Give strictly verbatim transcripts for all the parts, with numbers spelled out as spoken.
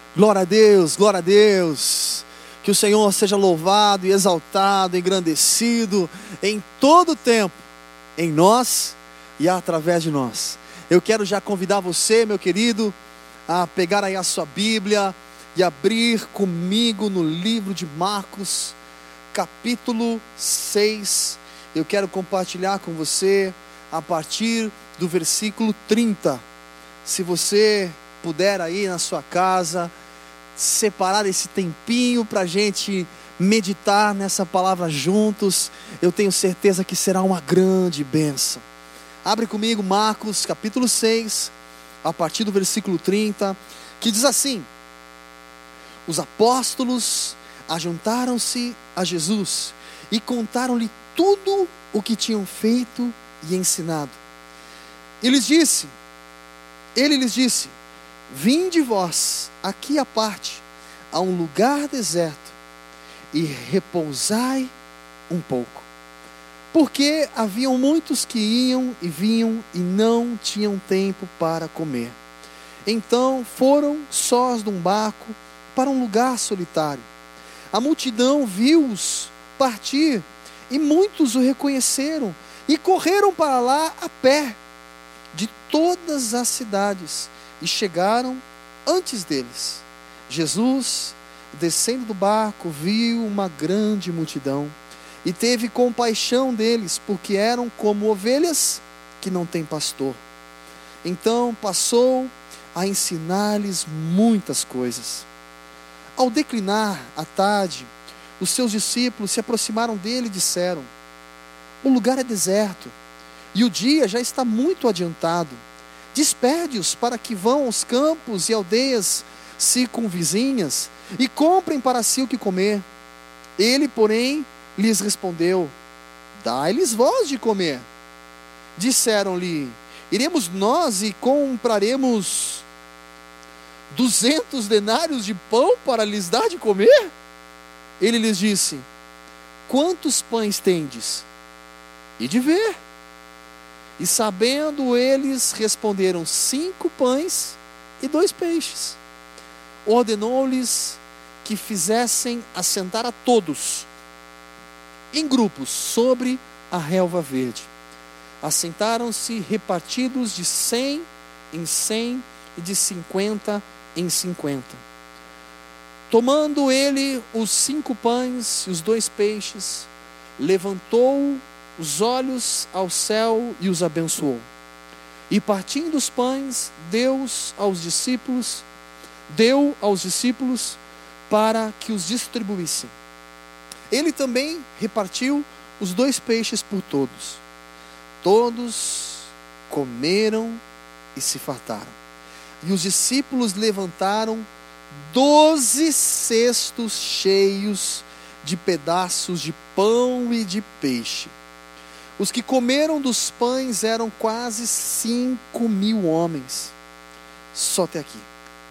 Glória a Deus, glória a Deus. Que o Senhor seja louvado e exaltado, engrandecido em todo o tempo, em nós e através de nós. Eu quero já convidar você, meu querido, a pegar aí a sua Bíblia e abrir comigo no livro de Marcos, capítulo seis. Eu quero compartilhar com você a partir do versículo trinta. Se você puder aí na sua casa, separar esse tempinho para a gente meditar nessa palavra juntos, eu tenho certeza que será uma grande bênção. Abre comigo Marcos capítulo seis, a partir do versículo trinta, que diz assim: os apóstolos ajuntaram-se a Jesus e contaram-lhe tudo o que tinham feito e ensinado. E lhes disse, ele lhes disse: vinde vós aqui à parte, a um lugar deserto, e repousai um pouco. Porque haviam muitos que iam e vinham e não tinham tempo para comer. Então foram sós de um barco para um lugar solitário. A multidão viu-os partir, e muitos o reconheceram, e correram para lá a pé, de todas as cidades, e chegaram antes deles. Jesus, descendo do barco, viu uma grande multidão e teve compaixão deles, porque eram como ovelhas que não têm pastor. Então passou a ensinar-lhes muitas coisas. Ao declinar a tarde, os seus discípulos se aproximaram dele e disseram: o lugar é deserto e o dia já está muito adiantado. Despede-os para que vão aos campos e aldeias circunvizinhas e comprem para si o que comer. Ele, porém, lhes respondeu: dai-lhes vós de comer. Disseram-lhe: iremos nós e compraremos duzentos denários de pão para lhes dar de comer? Ele lhes disse: quantos pães tendes? E de ver. E sabendo eles, responderam: cinco pães e dois peixes. Ordenou-lhes que fizessem assentar a todos em grupos sobre a relva verde. Assentaram-se repartidos de cem em cem e de cinquenta em cinquenta. Tomando ele os cinco pães e os dois peixes, levantou os olhos ao céu e os abençoou. E partindo os pães, deu aos discípulos, deu aos discípulos para que os distribuíssem. Ele também repartiu os dois peixes por todos. Todos comeram e se fartaram. E os discípulos levantaram doze cestos cheios de pedaços de pão e de peixe. Os que comeram dos pães eram quase cinco mil homens. Só até aqui.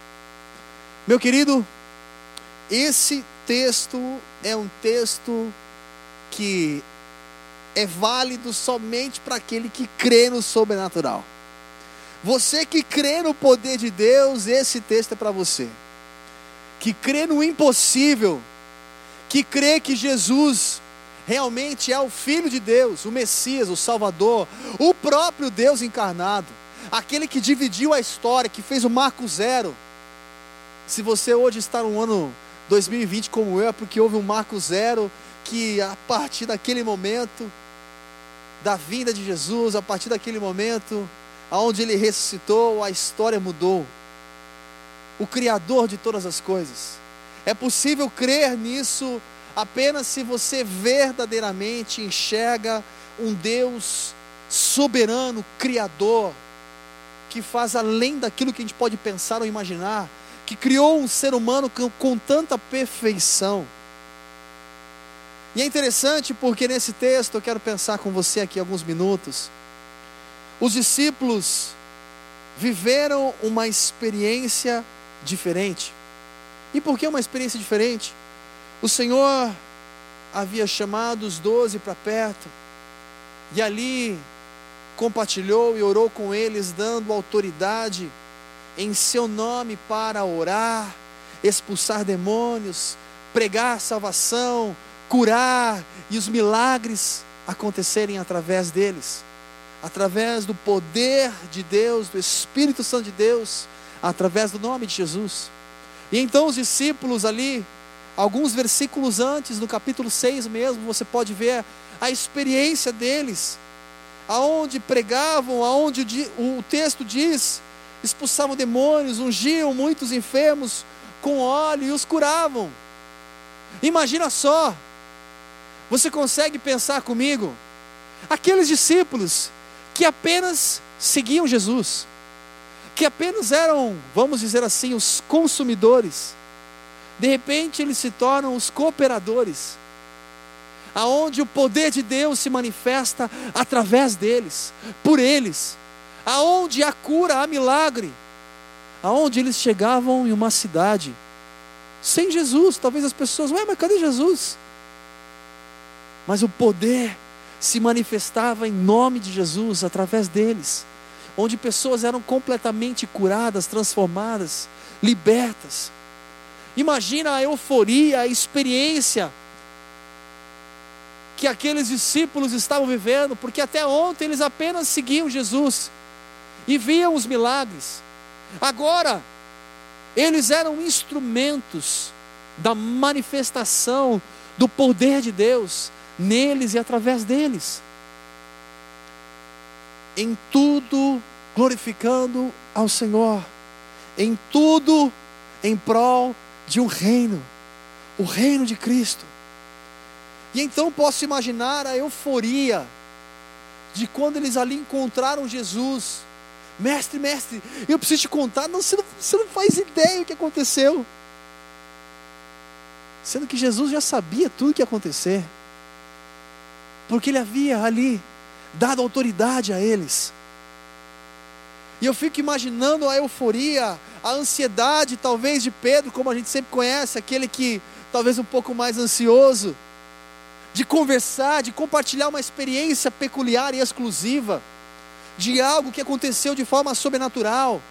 Meu querido, esse texto é um texto que é válido somente para aquele que crê no sobrenatural. Você que crê no poder de Deus, esse texto é para você. Que crê no impossível, que crê que Jesus realmente é o Filho de Deus, o Messias, o Salvador, o próprio Deus encarnado, aquele que dividiu a história, que fez o marco zero. Se você hoje está no ano dois mil e vinte como eu, é porque houve um marco zero, que a partir daquele momento, da vinda de Jesus, a partir daquele momento, aonde ele ressuscitou, a história mudou. O Criador de todas as coisas. É possível crer nisso apenas se você verdadeiramente enxerga um Deus soberano, criador, que faz além daquilo que a gente pode pensar ou imaginar, que criou um ser humano com, com tanta perfeição. E é interessante porque nesse texto, eu quero pensar com você aqui alguns minutos, os discípulos viveram uma experiência diferente. E por que uma experiência diferente? O Senhor havia chamado os doze para perto, e ali compartilhou e orou com eles, dando autoridade em seu nome para orar, expulsar demônios, pregar salvação, curar e os milagres acontecerem através deles, através do poder de Deus, do Espírito Santo de Deus, através do nome de Jesus. E então os discípulos ali, alguns versículos antes, no capítulo seis mesmo, você pode ver a experiência deles, aonde pregavam, aonde o texto diz, expulsavam demônios, ungiam muitos enfermos com óleo e os curavam. Imagina só, você consegue pensar comigo, aqueles discípulos que apenas seguiam Jesus, que apenas eram, vamos dizer assim, os consumidores, de repente eles se tornam os cooperadores, aonde o poder de Deus se manifesta através deles, por eles, aonde há cura, há milagre, aonde eles chegavam em uma cidade, sem Jesus, talvez as pessoas, ué, mas cadê Jesus? Mas o poder se manifestava em nome de Jesus, através deles, onde pessoas eram completamente curadas, transformadas, libertas. Imagina a euforia, a experiência que aqueles discípulos estavam vivendo, porque até ontem eles apenas seguiam Jesus e viam os milagres. Agora, eles eram instrumentos da manifestação do poder de Deus neles e através deles. Em tudo glorificando ao Senhor, em tudo em prol de um reino, o reino de Cristo. E então posso imaginar a euforia de quando eles ali encontraram Jesus. Mestre, mestre, eu preciso te contar. Não, você, não, você não faz ideia o que aconteceu. Sendo que Jesus já sabia tudo o que ia acontecer, porque Ele havia ali dado autoridade a eles. E eu fico imaginando a euforia, a ansiedade talvez de Pedro, como a gente sempre conhece, aquele que talvez um pouco mais ansioso, de conversar, de compartilhar uma experiência peculiar e exclusiva, de algo que aconteceu de forma sobrenatural.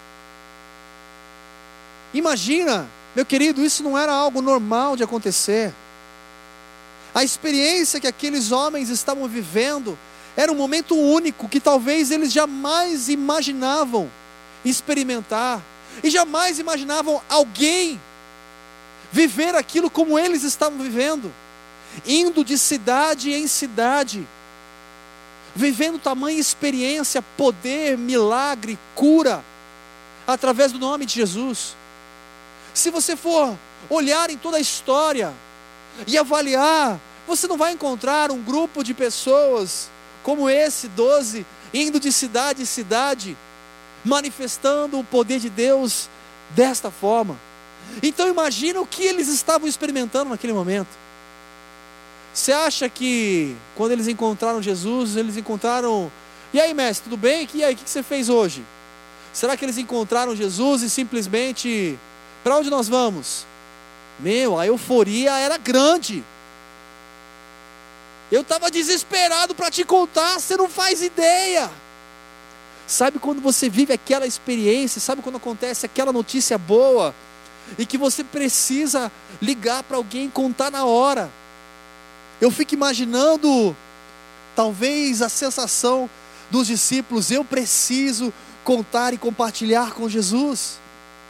Imagina, meu querido, isso não era algo normal de acontecer. A experiência que aqueles homens estavam vivendo era um momento único, que talvez eles jamais imaginavam experimentar, e jamais imaginavam alguém viver aquilo como eles estavam vivendo, indo de cidade em cidade, vivendo tamanha experiência, poder, milagre, cura, através do nome de Jesus. Se você for olhar em toda a história e avaliar, você não vai encontrar um grupo de pessoas como esse, doze, indo de cidade em cidade, manifestando o poder de Deus desta forma. Então imagina o que eles estavam experimentando naquele momento. Você acha que quando eles encontraram Jesus, eles encontraram, e aí mestre, tudo bem? E aí, o que você fez hoje? Será que eles encontraram Jesus e simplesmente, para onde nós vamos? Meu, a euforia era grande. Eu estava desesperado para te contar, você não faz ideia. Sabe quando você vive aquela experiência, sabe quando acontece aquela notícia boa, e que você precisa ligar para alguém e contar na hora. Eu fico imaginando, talvez a sensação dos discípulos, eu preciso contar e compartilhar com Jesus.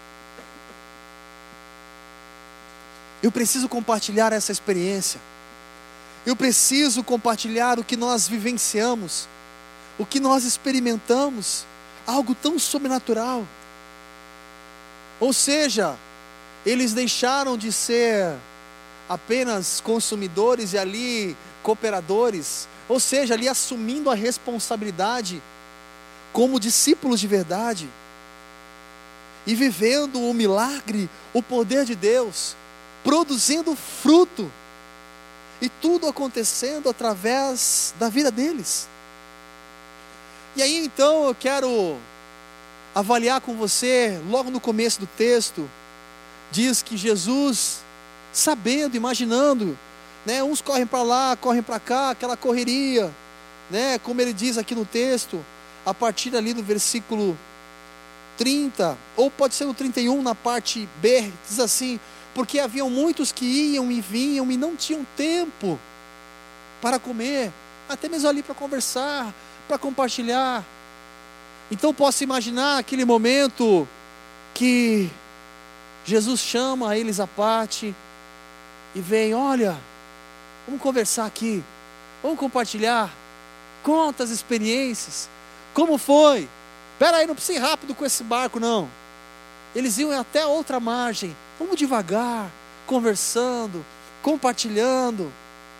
Eu preciso compartilhar essa experiência. Eu preciso compartilhar o que nós vivenciamos, o que nós experimentamos, algo tão sobrenatural. Ou seja, eles deixaram de ser apenas consumidores e ali cooperadores, ou seja, ali assumindo a responsabilidade como discípulos de verdade, e vivendo o milagre, o poder de Deus, produzindo fruto, e tudo acontecendo através da vida deles. E aí então eu quero avaliar com você, logo no começo do texto, diz que Jesus, sabendo, imaginando, né, uns correm para lá, correm para cá, aquela correria, né, como ele diz aqui no texto, a partir ali do versículo trinta, ou pode ser no trinta e um, na parte B, diz assim: porque haviam muitos que iam e vinham e não tinham tempo para comer, até mesmo ali para conversar, para compartilhar. Então posso imaginar aquele momento que Jesus chama eles à parte e vem: olha, vamos conversar aqui, vamos compartilhar, conta as experiências, como foi? Espera aí, não precisa ir rápido com esse barco não. Eles iam até a outra margem, vamos devagar, conversando, compartilhando.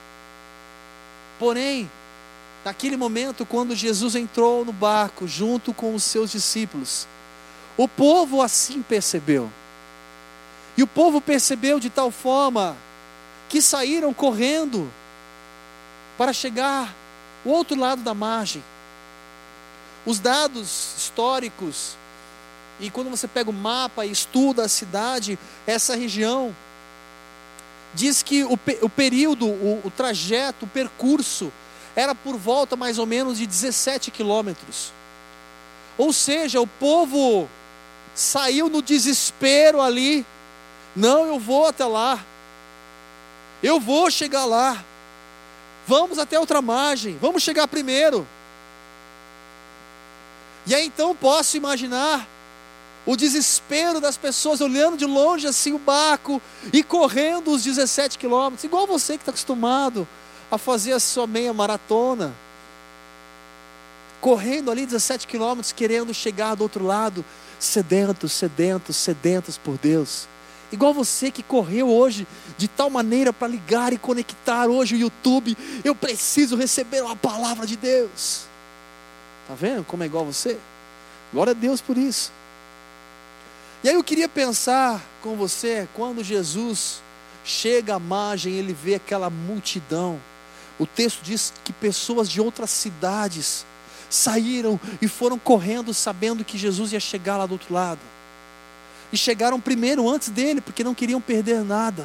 Porém, naquele momento, quando Jesus entrou no barco junto com os seus discípulos, o povo assim percebeu. E o povo percebeu de tal forma que saíram correndo para chegar ao outro lado da margem. Os dados históricos, e quando você pega o mapa e estuda a cidade, essa região, diz que o, o período, o, o trajeto, o percurso, era por volta mais ou menos de dezessete quilômetros. Ou seja, o povo saiu no desespero ali: não, eu vou até lá, eu vou chegar lá, vamos até outra margem, vamos chegar primeiro. E aí então posso imaginar o desespero das pessoas olhando de longe assim o barco e correndo os dezessete quilômetros, igual você que está acostumado a fazer a sua meia maratona, correndo ali dezessete quilômetros, querendo chegar do outro lado, sedentos, sedentos, sedentos por Deus. Igual você que correu hoje de tal maneira para ligar e conectar hoje o YouTube: eu preciso receber uma palavra de Deus. Está vendo como é igual você? Glória a Deus por isso. E aí eu queria pensar com você, quando Jesus chega à margem, ele vê aquela multidão. O texto diz que pessoas de outras cidades saíram e foram correndo, sabendo que Jesus ia chegar lá do outro lado. E chegaram primeiro antes dele, porque não queriam perder nada.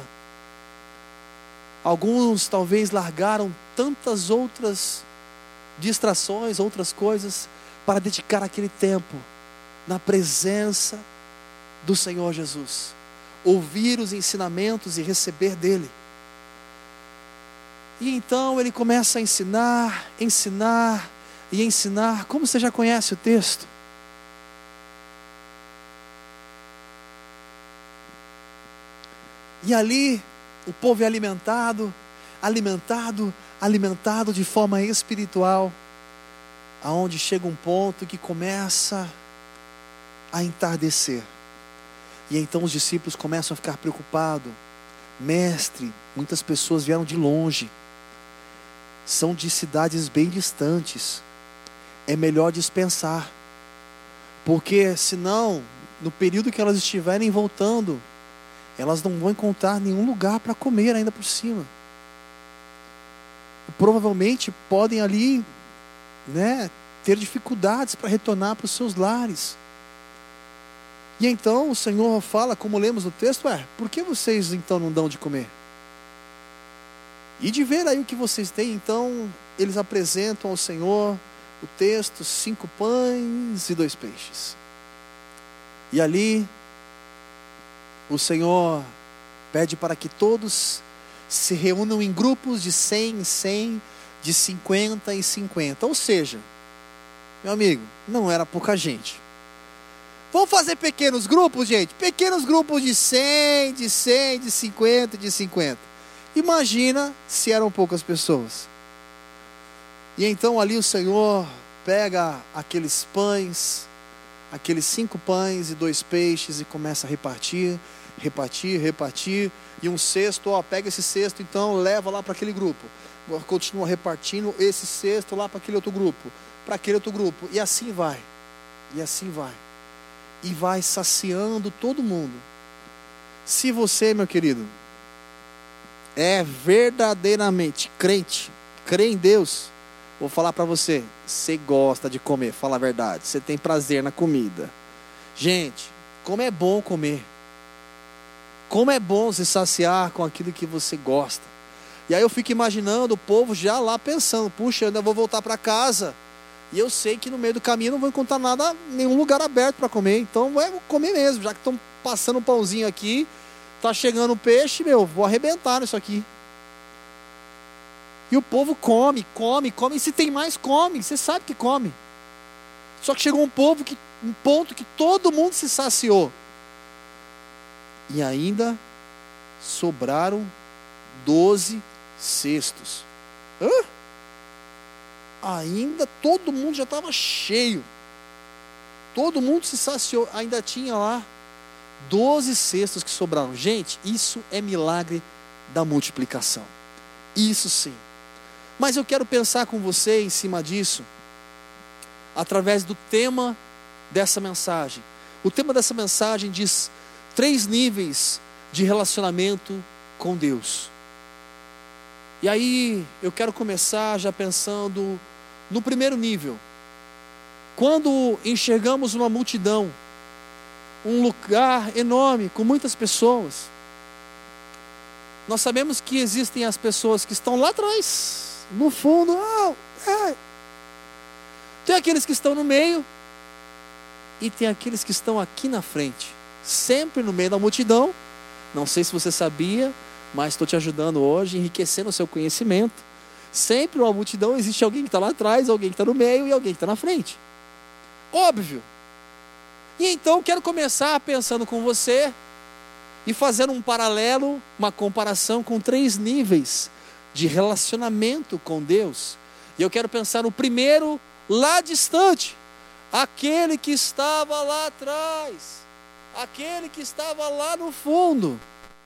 Alguns talvez largaram tantas outras distrações, outras coisas, para dedicar aquele tempo na presença do Senhor Jesus, ouvir os ensinamentos e receber dele. E então ele começa a ensinar, ensinar e ensinar, como você já conhece o texto. E ali o povo é alimentado, alimentado, alimentado de forma espiritual, aonde chega um ponto que começa a entardecer. E então os discípulos começam a ficar preocupados. Mestre, muitas pessoas vieram de longe, são de cidades bem distantes, é melhor dispensar, porque senão, no período que elas estiverem voltando, elas não vão encontrar nenhum lugar para comer ainda por cima. E provavelmente podem ali, né, ter dificuldades para retornar para os seus lares. E então o Senhor fala, como lemos no texto: é, por que vocês então não dão de comer? E de ver aí o que vocês têm. Então eles apresentam ao Senhor o texto: cinco pães e dois peixes. E ali o Senhor pede para que todos se reúnam em grupos de cem em cem, de cinquenta em cinquenta. Ou seja, meu amigo, não era pouca gente. Vamos fazer pequenos grupos, gente? Pequenos grupos de cem, de cem, de cinquenta, de cinquenta. Imagina se eram poucas pessoas. E então ali o Senhor pega aqueles pães, aqueles cinco pães e dois peixes, e começa a repartir, repartir, repartir. E um cesto, ó, pega esse cesto, então leva lá para aquele grupo. Continua repartindo esse cesto lá para aquele outro grupo, para aquele outro grupo. E assim vai, e assim vai. E vai saciando todo mundo. Se você, meu querido, é verdadeiramente crente, crê em Deus, vou falar para você, você gosta de comer, fala a verdade, você tem prazer na comida. Gente, como é bom comer. Como é bom se saciar com aquilo que você gosta. E aí eu fico imaginando o povo já lá pensando: puxa, eu ainda vou voltar para casa. E eu sei que no meio do caminho não vou encontrar nada, nenhum lugar aberto para comer. Então vou comer mesmo, já que estão passando um pãozinho aqui, tá chegando um peixe, meu, vou arrebentar nisso aqui. E o povo come, come, come, e se tem mais, come, você sabe que come. Só que chegou um povo que, um ponto que todo mundo se saciou. E ainda sobraram doze cestos. Hã? Ainda todo mundo já estava cheio. Todo mundo se saciou. Ainda tinha lá doze cestos que sobraram. Gente, isso é milagre da multiplicação. Isso sim. Mas eu quero pensar com você em cima disso, através do tema dessa mensagem. O tema dessa mensagem diz três níveis de relacionamento com Deus. E aí eu quero começar já pensando no primeiro nível. Quando enxergamos uma multidão, um lugar enorme com muitas pessoas, nós sabemos que existem as pessoas que estão lá atrás, no fundo, oh, é. Tem aqueles que estão no meio e tem aqueles que estão aqui na frente, sempre no meio da multidão. Não sei se você sabia, mas estou te ajudando hoje, enriquecendo o seu conhecimento. Sempre numa multidão existe alguém que está lá atrás, alguém que está no meio e alguém que está na frente. Óbvio. E então quero começar pensando com você e fazendo um paralelo, uma comparação com três níveis de relacionamento com Deus. E eu quero pensar no primeiro, lá distante, aquele que estava lá atrás, aquele que estava lá no fundo.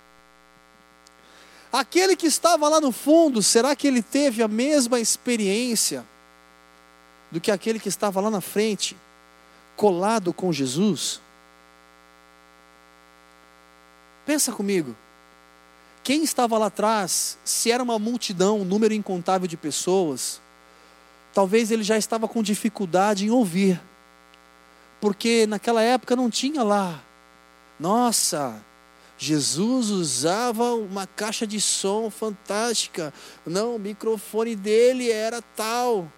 Aquele que estava lá no fundo, será que ele teve a mesma experiência do que aquele que estava lá na frente, colado com Jesus? Pensa comigo. Quem estava lá atrás, se era uma multidão, um número incontável de pessoas, talvez ele já estava com dificuldade em ouvir, porque naquela época não tinha lá, nossa, Jesus usava uma caixa de som fantástica, não, o microfone dele era tal.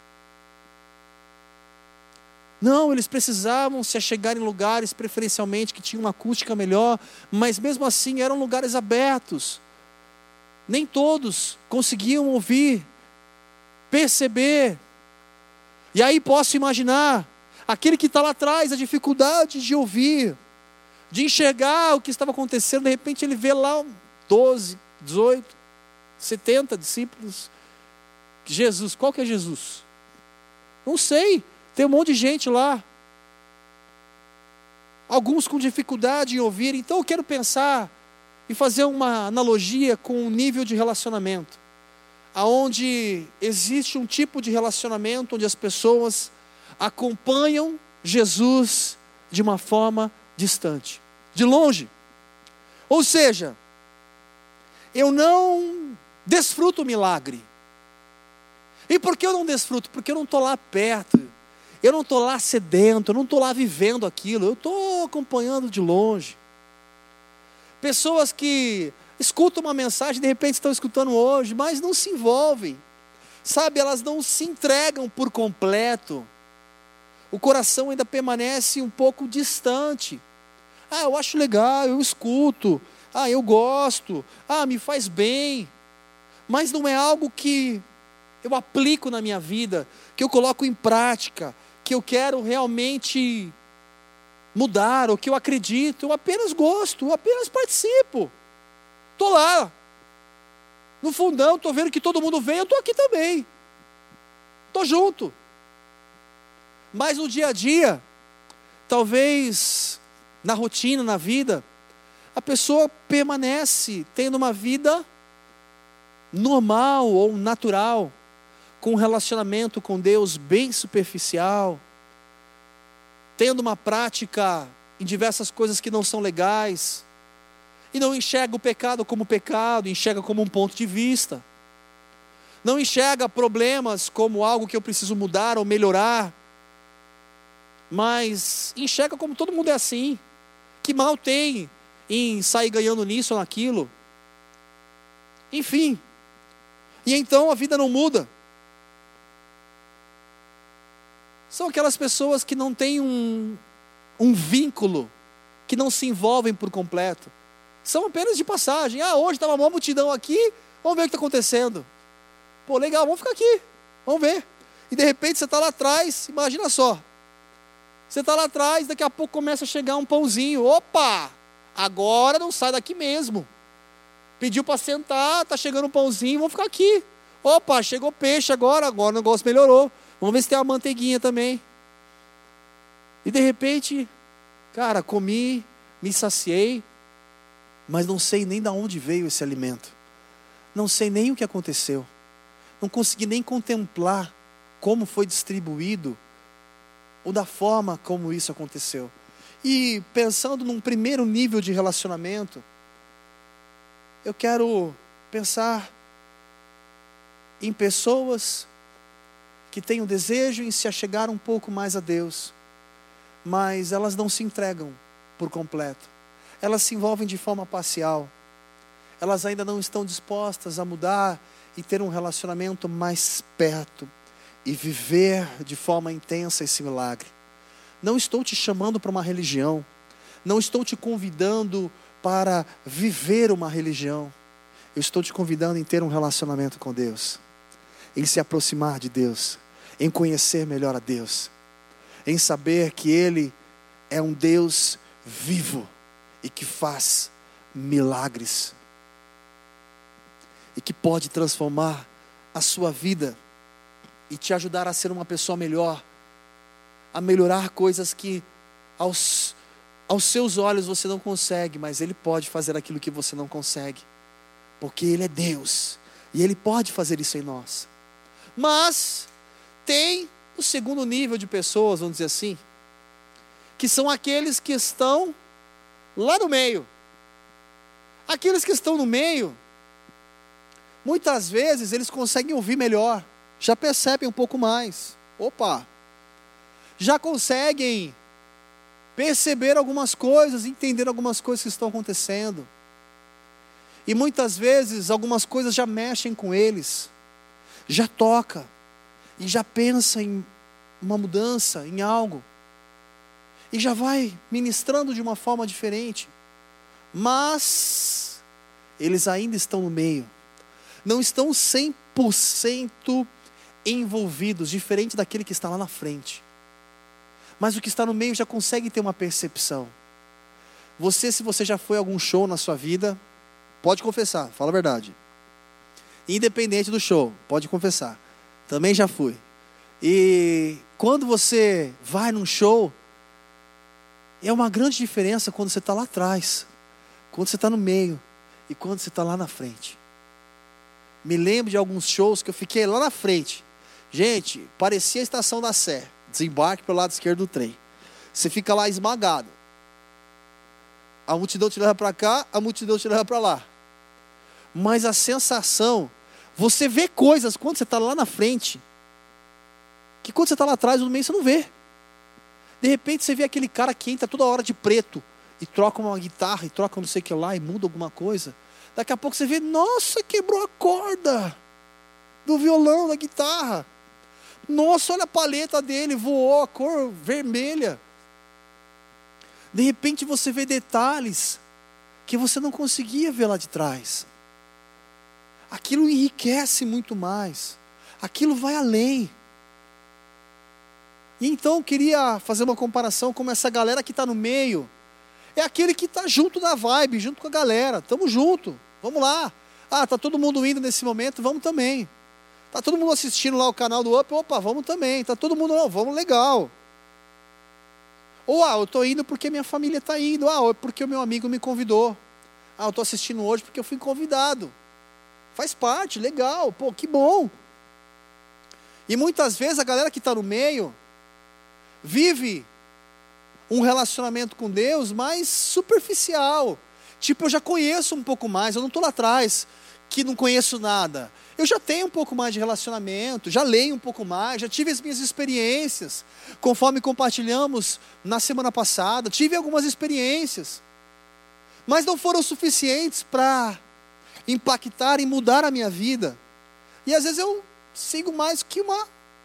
Não, eles precisavam se achegar em lugares preferencialmente que tinham uma acústica melhor, mas mesmo assim eram lugares abertos. Nem todos conseguiam ouvir, perceber. E aí posso imaginar, aquele que está lá atrás, a dificuldade de ouvir, de enxergar o que estava acontecendo, de repente ele vê lá doze, dezoito, setenta discípulos. Jesus, qual que é Jesus? Não sei. Tem um monte de gente lá. Alguns com dificuldade em ouvir. Então eu quero pensar e fazer uma analogia com um nível de relacionamento, aonde existe um tipo de relacionamento onde as pessoas acompanham Jesus de uma forma distante, de longe. Ou seja, eu não desfruto o milagre. E por que eu não desfruto? Porque eu não estou lá perto. Eu não estou lá sedento, eu não estou lá vivendo aquilo, eu estou acompanhando de longe. Pessoas que escutam uma mensagem, de repente estão escutando hoje, mas não se envolvem. Sabe, elas não se entregam por completo. O coração ainda permanece um pouco distante. Ah, eu acho legal, eu escuto. Ah, eu gosto. Ah, me faz bem. Mas não é algo que eu aplico na minha vida, que eu coloco em prática, que eu quero realmente mudar, ou que eu acredito. Eu apenas gosto, eu apenas participo. Estou lá, no fundão, estou vendo que todo mundo vem, eu estou aqui também. Estou junto. Mas no dia a dia, talvez na rotina, na vida, a pessoa permanece tendo uma vida normal ou natural, com um relacionamento com Deus bem superficial, tendo uma prática em diversas coisas que não são legais, e não enxerga o pecado como pecado, enxerga como um ponto de vista, não enxerga problemas como algo que eu preciso mudar ou melhorar, mas enxerga como todo mundo é assim, que mal tem em sair ganhando nisso ou naquilo, enfim, e então a vida não muda. são aquelas pessoas que não têm um, um vínculo, que não se envolvem por completo. São apenas de passagem. Ah, hoje estava uma multidão aqui, vamos ver o que está acontecendo. Pô, legal, vamos ficar aqui, vamos ver. E de repente você está lá atrás, imagina só. Você está lá atrás, daqui a pouco começa a chegar um pãozinho. Opa, agora não sai daqui mesmo. Pediu para sentar, está chegando um pãozinho, vamos ficar aqui. Opa, chegou peixe agora, agora o negócio melhorou. Vamos ver se tem uma manteiguinha também. E de repente, cara, comi, me saciei, mas não sei nem de onde veio esse alimento. Não sei nem o que aconteceu. Não consegui nem contemplar como foi distribuído ou da forma como isso aconteceu. E pensando num primeiro nível de relacionamento, eu quero pensar em pessoas que têm o desejo em se achegar um pouco mais a Deus, mas elas não se entregam por completo. Elas se envolvem de forma parcial. Elas ainda não estão dispostas a mudar e ter um relacionamento mais perto e viver de forma intensa esse milagre. Não estou te chamando para uma religião. Não estou te convidando para viver uma religião. Eu estou te convidando em ter um relacionamento com Deus, em se aproximar de Deus, em conhecer melhor a Deus, em saber que Ele é um Deus vivo e que faz milagres e que pode transformar a sua vida e te ajudar a ser uma pessoa melhor, a melhorar coisas que aos, aos seus olhos você não consegue, mas Ele pode fazer aquilo que você não consegue, porque Ele é Deus e Ele pode fazer isso em nós. Mas tem o segundo nível de pessoas, vamos dizer assim, que são aqueles que estão lá no meio. Aqueles que estão no meio, muitas vezes eles conseguem ouvir melhor, já percebem um pouco mais. Opa! Já conseguem perceber algumas coisas, entender algumas coisas que estão acontecendo. E muitas vezes algumas coisas já mexem com eles, já toca, e já pensa em uma mudança, em algo, e já vai ministrando de uma forma diferente. Mas eles ainda estão no meio, não estão cem por cento envolvidos, diferente daquele que está lá na frente. Mas o que está no meio já consegue ter uma percepção. Você, se você já foi a algum show na sua vida, pode confessar, fala a verdade. Independente do show, pode confessar. Também já fui. E quando você vai num show, é uma grande diferença quando você está lá atrás, quando você está no meio e quando você está lá na frente. Me lembro de alguns shows que eu fiquei lá na frente. Gente, parecia a estação da Sé. Desembarque pelo lado esquerdo do trem. Você fica lá esmagado. A multidão te leva para cá, a multidão te leva para lá. Mas a sensação, você vê coisas quando você está lá na frente, que quando você está lá atrás, no meio, você não vê. De repente você vê aquele cara que entra toda hora de preto, e troca uma guitarra, e troca não sei o que lá, e muda alguma coisa. Daqui a pouco você vê, nossa, quebrou a corda do violão, da guitarra. Nossa, olha a paleta dele, voou a cor vermelha. De repente você vê detalhes que você não conseguia ver lá de trás. Aquilo enriquece muito mais. Aquilo vai além. E então eu queria fazer uma comparação com essa galera que está no meio. É aquele que está junto na vibe, junto com a galera. Estamos junto, vamos lá. Ah, está todo mundo indo nesse momento, vamos também. Está todo mundo assistindo lá o canal do Up, opa, vamos também. Está todo mundo, não, vamos, legal. Ou, ah, eu estou indo porque minha família está indo. Ah, é porque o meu amigo me convidou. Ah, eu estou assistindo hoje porque eu fui convidado. Faz parte, legal, pô, que bom. E muitas vezes a galera que está no meio vive um relacionamento com Deus mais superficial. Tipo, eu já conheço um pouco mais, eu não estou lá atrás que não conheço nada. Eu já tenho um pouco mais de relacionamento, já leio um pouco mais, já tive as minhas experiências. Conforme compartilhamos na semana passada, tive algumas experiências. Mas não foram suficientes para impactar e mudar a minha vida. E às vezes eu sigo mais que uma,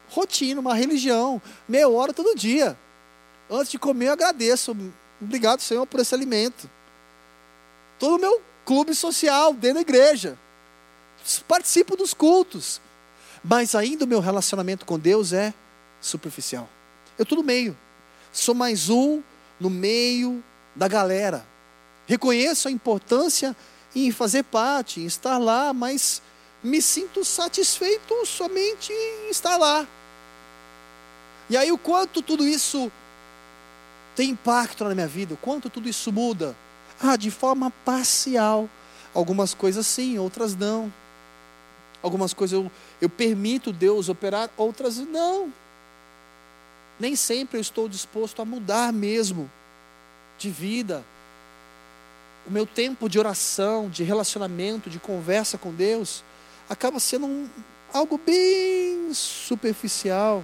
rotina, uma religião, meia hora todo dia. Antes de comer eu agradeço, obrigado Senhor por esse alimento. Todo o meu clube social dentro da igreja, participo dos cultos, mas ainda o meu relacionamento com Deus é superficial. Eu estou no meio, sou mais um no meio da galera. Reconheço a importância em fazer parte, em estar lá, mas me sinto satisfeito somente em estar lá. E aí o quanto tudo isso tem impacto na minha vida, o quanto tudo isso muda? Ah, de forma parcial. Algumas coisas sim, outras não. Algumas coisas eu, eu permito Deus operar, outras não. Nem sempre eu estou disposto a mudar mesmo de vida. O meu tempo de oração, de relacionamento, de conversa com Deus, acaba sendo um, algo bem superficial.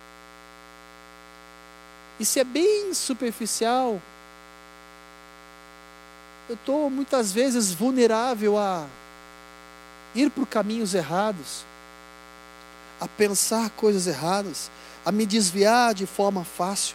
E se é bem superficial, eu estou muitas vezes vulnerável a ir por caminhos errados, a pensar coisas erradas, a me desviar de forma fácil.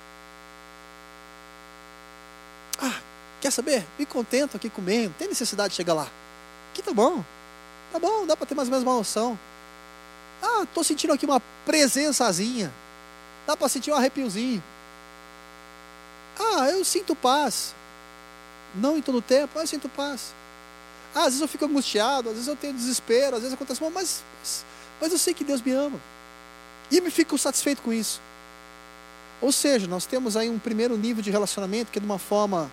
Ah, quer saber? Me contento aqui comendo, não tem necessidade de chegar lá. Aqui tá bom, tá bom, dá para ter mais ou menos uma noção. Ah, estou sentindo aqui uma presençazinha, dá para sentir um arrepiozinho. Ah, eu sinto paz. Não em todo o tempo, mas eu sinto paz. Ah, às vezes eu fico angustiado, às vezes eu tenho desespero, às vezes acontece, mas, mas eu sei que Deus me ama. E me fico satisfeito com isso. Ou seja, nós temos aí um primeiro nível de relacionamento que é de uma forma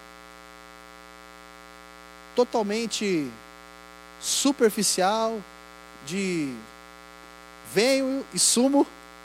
totalmente superficial, de venho e sumo,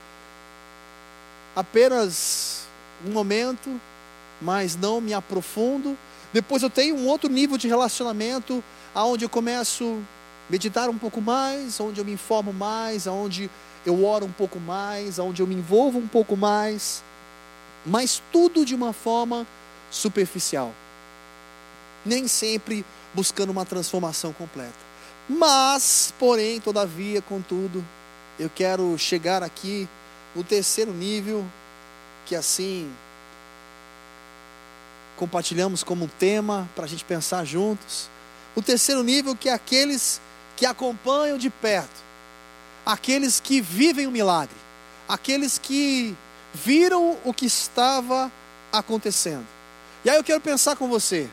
apenas um momento, mas não me aprofundo. Depois eu tenho um outro nível de relacionamento, onde eu começo a meditar um pouco mais, onde eu me informo mais, onde eu oro um pouco mais, onde eu me envolvo um pouco mais, mas tudo de uma forma superficial. Nem sempre buscando uma transformação completa. Mas, porém, todavia, contudo, eu quero chegar aqui no terceiro nível, que assim compartilhamos como um tema para a gente pensar juntos. O terceiro nível, que é aqueles que acompanham de perto, aqueles que vivem o milagre, aqueles que viram o que estava acontecendo. E aí eu quero pensar com você,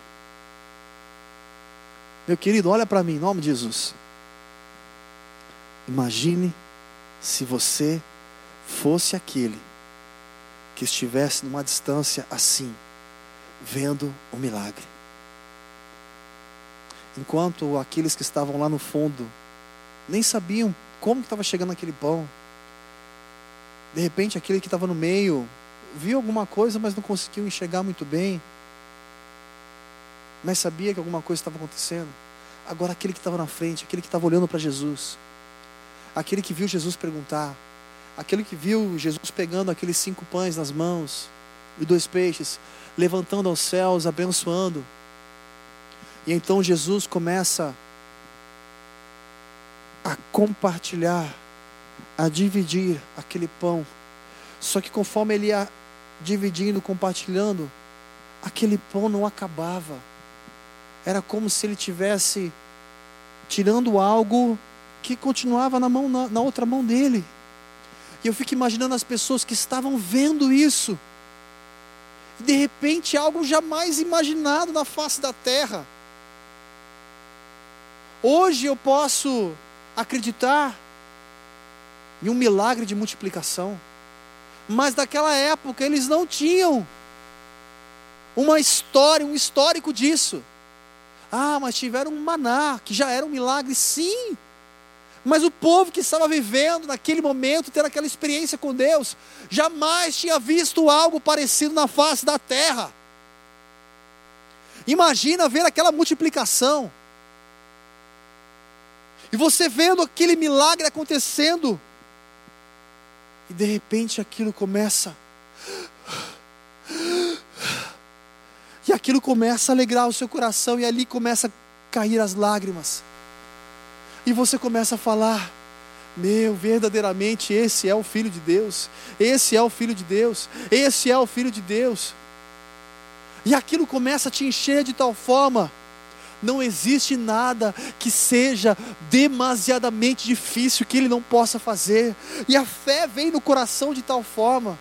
meu querido, olha para mim, em nome de Jesus. Imagine se você fosse aquele que estivesse numa distância assim, vendo o milagre. Enquanto aqueles que estavam lá no fundo nem sabiam como que estava chegando aquele pão. De repente aquele que estava no meio viu alguma coisa, mas não conseguiu enxergar muito bem, mas sabia que alguma coisa estava acontecendo. Agora aquele que estava na frente, aquele que estava olhando para Jesus, aquele que viu Jesus perguntar, aquele que viu Jesus pegando aqueles cinco pães nas mãos e dois peixes, levantando aos céus, abençoando. E então Jesus começa a compartilhar, a dividir aquele pão. Só que conforme ele ia dividindo, compartilhando, aquele pão não acabava. Era como se ele tivesse tirando algo que continuava na mão, na, na outra mão dele. E eu fico imaginando as pessoas que estavam vendo isso. E de repente algo jamais imaginado na face da terra. Hoje eu posso acreditar em um milagre de multiplicação. Mas naquela época eles não tinham uma história, um histórico disso. Ah, mas tiveram um maná, que já era um milagre, sim. Mas o povo que estava vivendo naquele momento, tendo aquela experiência com Deus, jamais tinha visto algo parecido na face da terra. Imagina ver aquela multiplicação. E você vendo aquele milagre acontecendo. E de repente aquilo começa. E aquilo começa a alegrar o seu coração. E ali começa a cair as lágrimas. E você começa a falar: Meu, verdadeiramente esse é o Filho de Deus, esse é o Filho de Deus, esse é o Filho de Deus. E aquilo começa a te encher de tal forma, não existe nada que seja demasiadamente difícil que Ele não possa fazer. E a fé vem no coração de tal forma.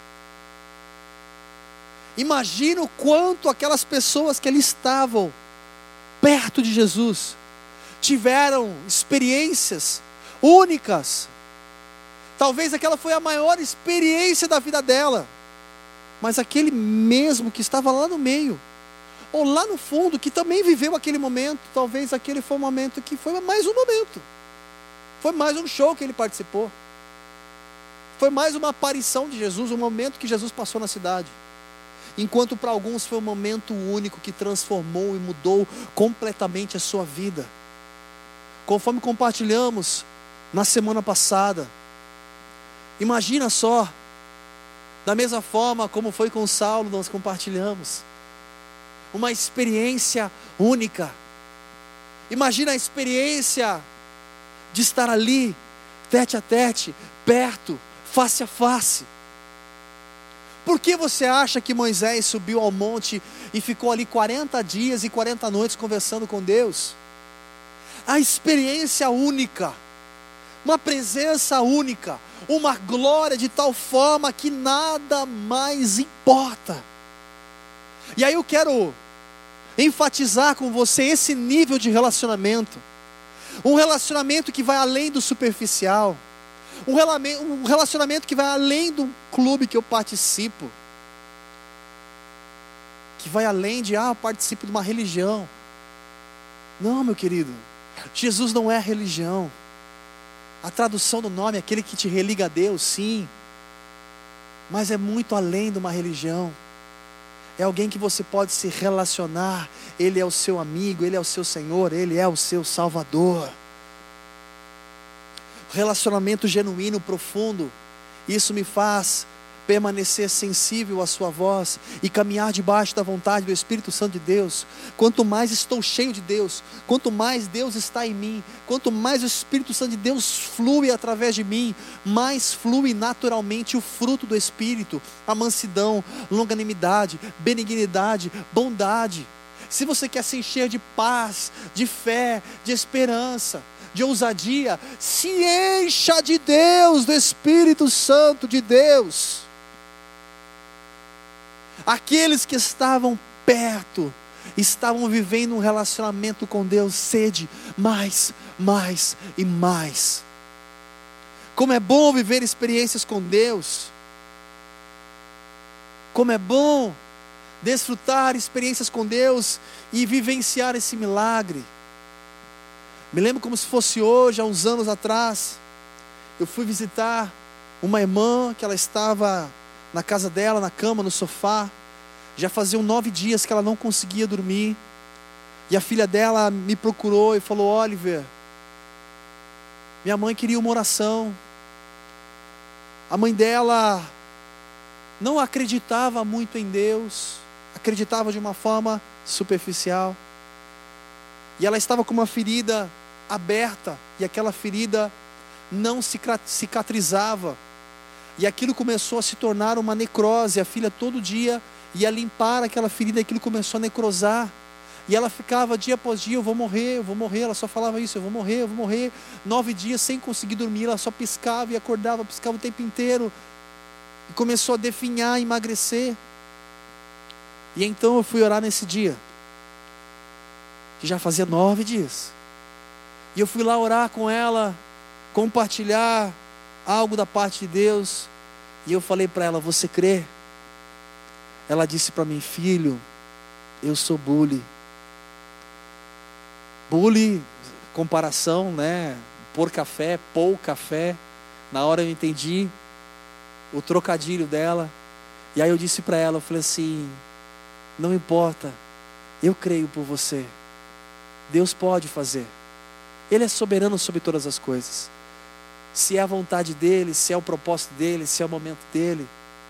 Imagina o quanto aquelas pessoas que ali estavam, perto de Jesus, tiveram experiências únicas. Talvez aquela foi a maior experiência da vida dela. Mas aquele mesmo que estava lá no meio, ou lá no fundo, que também viveu aquele momento, talvez aquele foi um momento que foi mais um momento. Foi mais um show que ele participou. Foi mais uma aparição de Jesus, um momento que Jesus passou na cidade. Enquanto para alguns foi um momento único que transformou e mudou completamente a sua vida. Conforme compartilhamos na semana passada, imagina só, da mesma forma como foi com Saulo, nós compartilhamos, uma experiência única. Imagina a experiência de estar ali, tete a tete, perto, face a face. Por que você acha que Moisés subiu ao monte e ficou ali quarenta dias e quarenta noites conversando com Deus? A experiência única, uma presença única, uma glória de tal forma que nada mais importa. E aí eu quero enfatizar com você esse nível de relacionamento, um relacionamento que vai além do superficial, um relacionamento que vai além do clube que eu participo, que vai além de, ah, eu participo de uma religião. Não, meu querido, Jesus não é religião. A tradução do nome é aquele que te religa a Deus, sim, mas é muito além de uma religião. É alguém que você pode se relacionar. Ele é o seu amigo, Ele é o seu Senhor, Ele é o seu Salvador. Relacionamento genuíno, profundo. Isso me faz permanecer sensível à sua voz e caminhar debaixo da vontade do Espírito Santo de Deus. Quanto mais estou cheio de Deus, quanto mais Deus está em mim, quanto mais o Espírito Santo de Deus flui através de mim, mais flui naturalmente o fruto do Espírito, a mansidão, longanimidade, benignidade, bondade. Se você quer se encher de paz, de fé, de esperança, de ousadia, se encha de Deus, do Espírito Santo de Deus. Aqueles que estavam perto, estavam vivendo um relacionamento com Deus, sede mais, mais e mais. Como é bom viver experiências com Deus. Como é bom desfrutar experiências com Deus e vivenciar esse milagre. Me lembro como se fosse hoje, há uns anos atrás, eu fui visitar uma irmã que ela estava na casa dela, na cama, no sofá. Já faziam nove dias que ela não conseguia dormir. E a filha dela me procurou e falou: Oliver, minha mãe queria uma oração. A mãe dela não acreditava muito em Deus, acreditava de uma forma superficial. E ela estava com uma ferida aberta, e aquela ferida não cicatrizava, e aquilo começou a se tornar uma necrose. A filha todo dia ia limpar aquela ferida, e aquilo começou a necrosar, e ela ficava dia após dia: eu vou morrer, eu vou morrer, ela só falava isso, eu vou morrer, eu vou morrer, nove dias sem conseguir dormir, ela só piscava e acordava, piscava o tempo inteiro, e começou a definhar, emagrecer. E então eu fui orar nesse dia, que já fazia nove dias, e eu fui lá orar com ela, compartilhar algo da parte de Deus, e eu falei para ela: você crê? Ela disse para mim: filho, eu sou bully. Bully, comparação, né? Por café, pou café. Na hora eu entendi o trocadilho dela, e aí eu disse para ela, eu falei assim: não importa, eu creio por você. Deus pode fazer. Ele é soberano sobre todas as coisas. Se é a vontade dele, se é o propósito dele, se é o momento dele.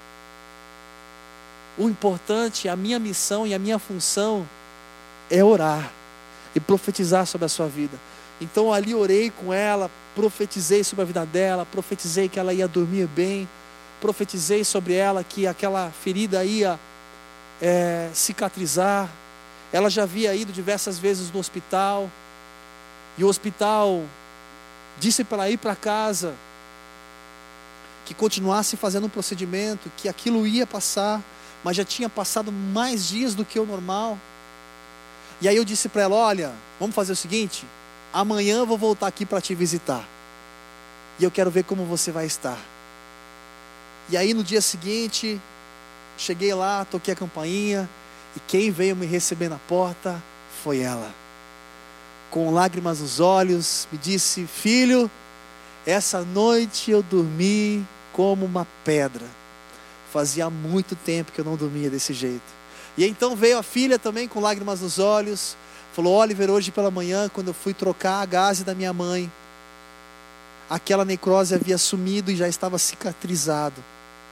O importante, a minha missão e a minha função é orar e profetizar sobre a sua vida. Então ali orei com ela, profetizei sobre a vida dela, profetizei que ela ia dormir bem, profetizei sobre ela que aquela ferida ia é, cicatrizar. Ela já havia ido diversas vezes no hospital, e o hospital disse para ela ir para casa, que continuasse fazendo um procedimento, que aquilo ia passar, mas já tinha passado mais dias do que o normal. E aí eu disse para ela: olha, vamos fazer o seguinte, amanhã eu vou voltar aqui para te visitar, e eu quero ver como você vai estar. E aí no dia seguinte, cheguei lá, toquei a campainha, e quem veio me receber na porta foi ela, com lágrimas nos olhos, me disse: filho, essa noite eu dormi como uma pedra, fazia muito tempo que eu não dormia desse jeito. E então veio a filha também com lágrimas nos olhos, falou: Oliver, hoje pela manhã, quando eu fui trocar a gaze da minha mãe, aquela necrose havia sumido e já estava cicatrizado,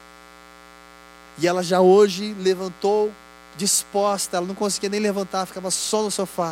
e ela já hoje levantou disposta, ela não conseguia nem levantar, ficava só no sofá.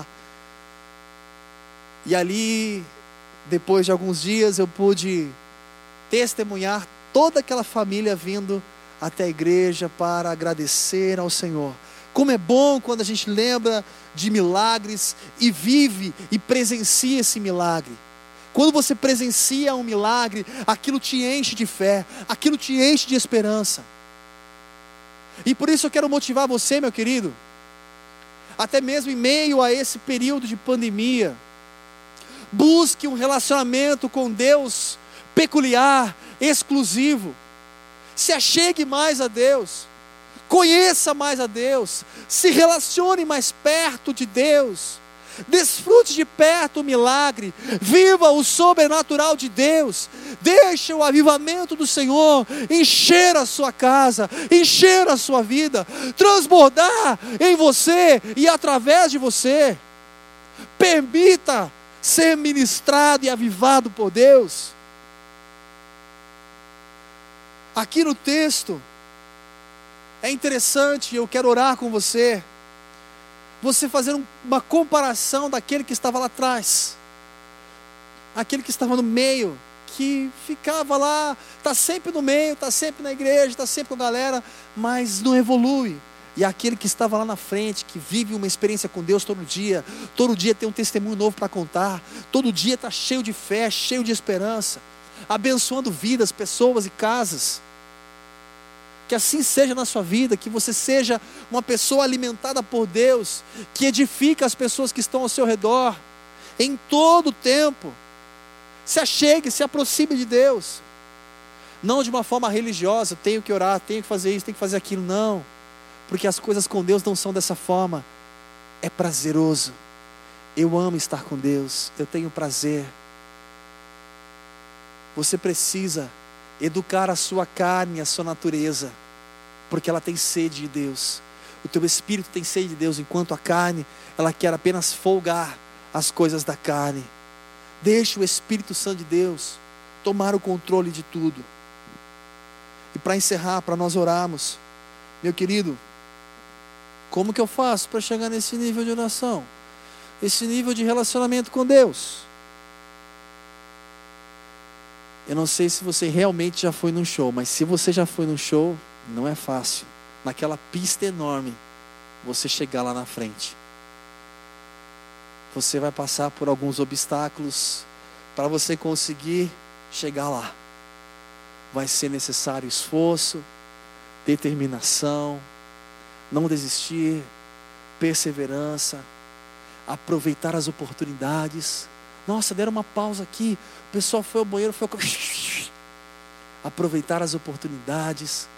E ali, depois de alguns dias, eu pude testemunhar toda aquela família vindo até a igreja para agradecer ao Senhor. Como é bom quando a gente lembra de milagres e vive e presencia esse milagre. Quando você presencia um milagre, aquilo te enche de fé, aquilo te enche de esperança. E por isso eu quero motivar você, meu querido, até mesmo em meio a esse período de pandemia, busque um relacionamento com Deus peculiar, exclusivo. Se achegue mais a Deus, conheça mais a Deus, se relacione mais perto de Deus, desfrute de perto o milagre, viva o sobrenatural de Deus, deixe o avivamento do Senhor encher a sua casa, encher a sua vida, transbordar em você e através de você. Permita ser ministrado e avivado por Deus. Aqui no texto é interessante, eu quero orar com você, você fazer um, uma comparação daquele que estava lá atrás, aquele que estava no meio, que ficava lá, está sempre no meio, está sempre na igreja, está sempre com a galera, mas não evolui. E aquele que estava lá na frente, que vive uma experiência com Deus todo dia, todo dia tem um testemunho novo para contar, todo dia está cheio de fé, cheio de esperança, abençoando vidas, pessoas e casas. Que assim seja na sua vida, que você seja uma pessoa alimentada por Deus, que edifica as pessoas que estão ao seu redor, em todo o tempo. Se achegue, se aproxime de Deus, não de uma forma religiosa, tenho que orar, tenho que fazer isso, tenho que fazer aquilo, não, porque as coisas com Deus não são dessa forma. É prazeroso, eu amo estar com Deus, eu tenho prazer. Você precisa educar a sua carne, a sua natureza, porque ela tem sede de Deus. O teu espírito tem sede de Deus, enquanto a carne, ela quer apenas folgar as coisas da carne. Deixe o Espírito Santo de Deus tomar o controle de tudo. E para encerrar, para nós orarmos, meu querido, como que eu faço para chegar nesse nível de oração? Esse nível de relacionamento com Deus? Eu não sei se você realmente já foi num show, mas se você já foi num show, não é fácil, naquela pista enorme, você chegar lá na frente. Você vai passar por alguns obstáculos para você conseguir chegar lá. Vai ser necessário esforço, determinação, não desistir, perseverança, aproveitar as oportunidades. Nossa, deram uma pausa aqui, o pessoal foi ao banheiro, foi ao... aproveitar as oportunidades.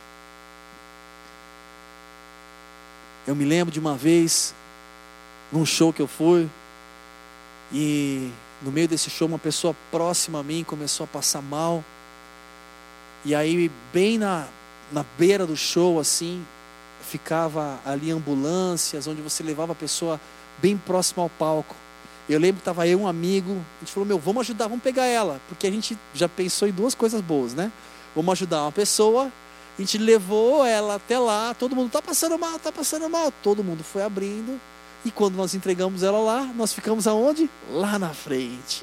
Eu me lembro de uma vez, num show que eu fui, e no meio desse show uma pessoa próxima a mim começou a passar mal, e aí bem na, na beira do show assim, ficava ali ambulâncias, onde você levava a pessoa bem próximo ao palco. Eu lembro que estava eu e um amigo, a gente falou, meu, vamos ajudar, vamos pegar ela, porque a gente já pensou em duas coisas boas, né? Vamos ajudar uma pessoa, a gente levou ela até lá, todo mundo está passando mal, está passando mal, todo mundo foi abrindo, E quando nós entregamos ela lá, nós ficamos aonde? Lá na frente.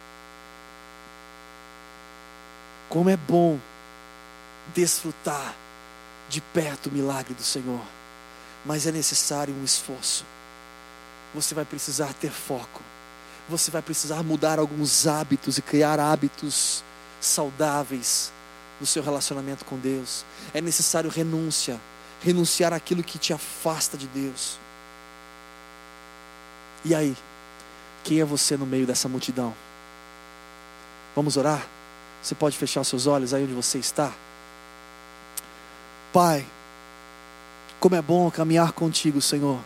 Como é bom desfrutar de perto o milagre do Senhor. Mas é necessário um esforço. Você vai precisar ter foco. Você vai precisar mudar alguns hábitos e criar hábitos saudáveis no seu relacionamento com Deus. É necessário renúncia. Renunciar àquilo que te afasta de Deus. E aí? Quem é você no meio dessa multidão? Vamos orar? Você pode fechar os seus olhos aí onde você está? Pai, como é bom caminhar contigo, Senhor.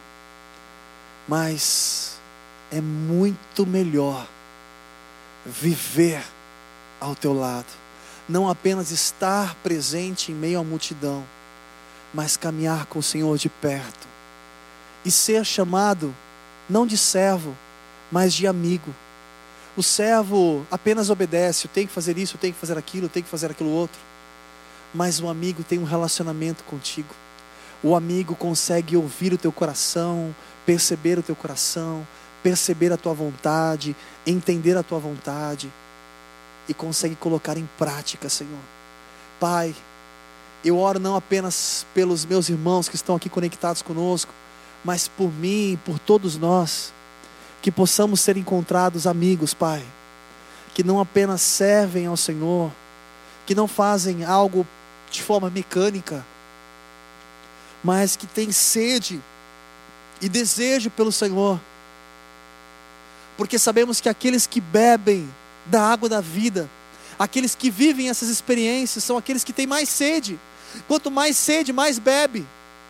Mas é muito melhor viver ao teu lado. Não apenas estar presente em meio à multidão, mas caminhar com o Senhor de perto. E ser chamado, não de servo, mas de amigo. O servo apenas obedece, eu tenho que fazer isso, eu tenho que fazer aquilo, eu tenho que fazer aquilo outro. Mas o amigo tem um relacionamento contigo. O amigo consegue ouvir o teu coração, perceber o teu coração, perceber a tua vontade, entender a tua vontade e consegue colocar em prática, Senhor. Pai, eu oro não apenas pelos meus irmãos que estão aqui conectados conosco, mas por mim, por todos nós, que possamos ser encontrados amigos, Pai, que não apenas servem ao Senhor, que não fazem algo de forma mecânica, mas que têm sede e desejo pelo Senhor, porque sabemos que aqueles que bebem da água da vida, aqueles que vivem essas experiências, são aqueles que têm mais sede. Quanto mais sede, mais bebe.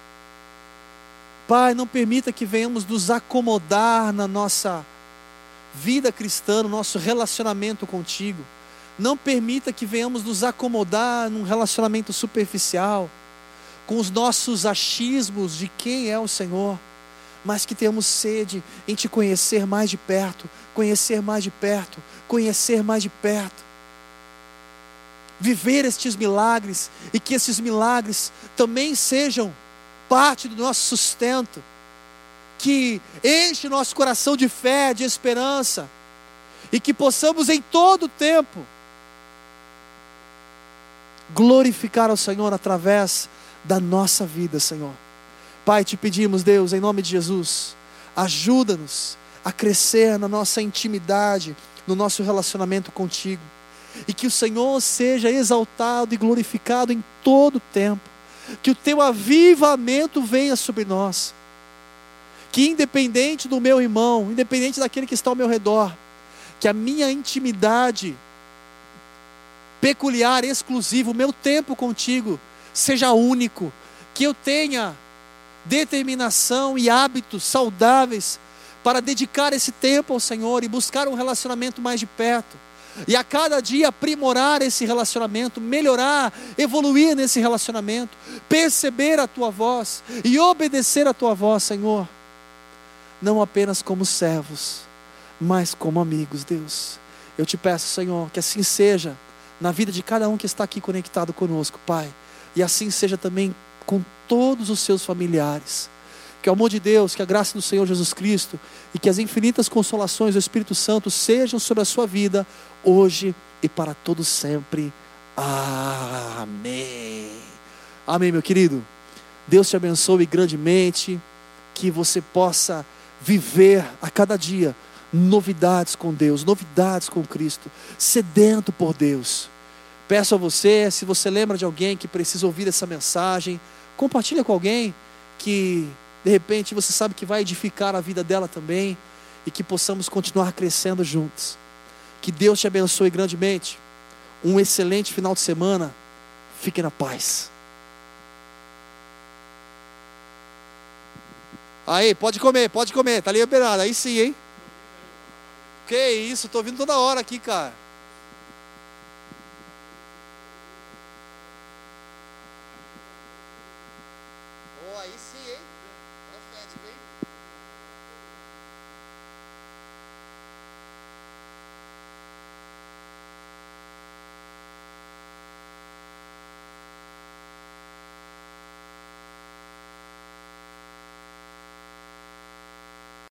Pai, não permita que venhamos nos acomodar na nossa vida cristã, no nosso relacionamento contigo. Não permita que venhamos nos acomodar num relacionamento superficial, com os nossos achismos de quem é o Senhor, mas que tenhamos sede em te conhecer mais de perto, conhecer mais de perto, conhecer mais de perto. Viver estes milagres e que esses milagres também sejam parte do nosso sustento, que enche o nosso coração de fé, de esperança, e que possamos em todo o tempo glorificar ao Senhor através da nossa vida, Senhor. Pai, te pedimos, Deus, em nome de Jesus, ajuda-nos a crescer na nossa intimidade, no nosso relacionamento contigo, e que o Senhor seja exaltado e glorificado em todo o tempo, que o teu avivamento venha sobre nós, que independente do meu irmão, independente daquele que está ao meu redor, que a minha intimidade peculiar, exclusiva, o meu tempo contigo seja único, que eu tenha determinação e hábitos saudáveis para dedicar esse tempo ao Senhor e buscar um relacionamento mais de perto, e a cada dia aprimorar esse relacionamento, melhorar, evoluir nesse relacionamento, perceber a tua voz e obedecer a tua voz, Senhor, não apenas como servos, mas como amigos. Deus, eu te peço, Senhor, que assim seja na vida de cada um que está aqui conectado conosco, Pai, e assim seja também com todos os seus familiares. Que o amor de Deus, que a graça do Senhor Jesus Cristo e que as infinitas consolações do Espírito Santo sejam sobre a sua vida, hoje e para todo sempre. Amém. Amém, meu querido. Deus te abençoe grandemente, que você possa viver a cada dia novidades com Deus, novidades com Cristo, sedento por Deus. Peço a você, se você lembra de alguém que precisa ouvir essa mensagem, compartilha com alguém que de repente você sabe que vai edificar a vida dela também, e que possamos continuar crescendo juntos. Que Deus te abençoe grandemente. Um excelente final de semana. Fique na paz. Aí, pode comer, pode comer, tá liberado. Aí sim, hein? Que isso, tô ouvindo toda hora aqui, cara. Oh, aí sim, hein?